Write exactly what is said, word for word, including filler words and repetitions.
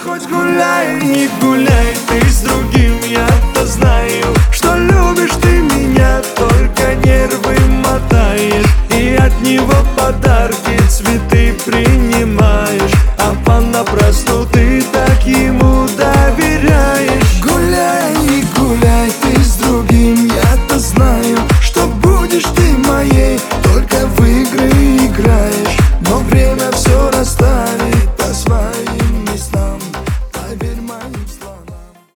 хоть гуляй, не гуляй ты с другим. Я-то знаю, что любишь ты меня, только нервы мотаешь и от него подарки, цветы принимаешь.